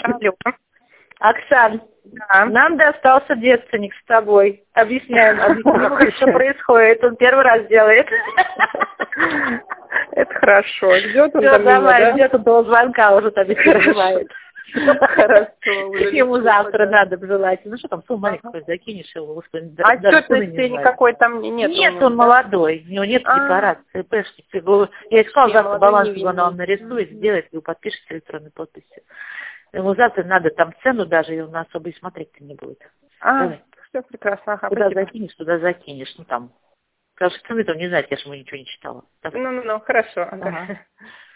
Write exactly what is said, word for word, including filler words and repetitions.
Алло. Оксан, Да. нам достался девственник с тобой. Объясняем, объясняем, что происходит. Он первый раз делает. Это хорошо. Ждет он Все, там давай, меня, да? ждет он до звонка, уже там и переживает. Хорошо. уже Ему легко, завтра да. надо бы желать. Ну что там, сумму маленькую закинешь его, господи, да- А даже сына не отчетности знает. никакой там нет? Нет, у него, он да? молодой, у него нет А. декларации, пэшки. Я ей сказала, Я завтра молодой, баланс невинный. его нам нарисует, сделает, и вы подпишете электронной подписью. Ему завтра надо там цену даже, и он особо и смотреть-то не будет. А, Давай. все прекрасно. Ага, Куда спасибо. закинешь, туда закинешь, ну там. Потому что цены там не знаю, я же ему ничего не читала. Давай. Ну-ну-ну, хорошо. Ага. Ага.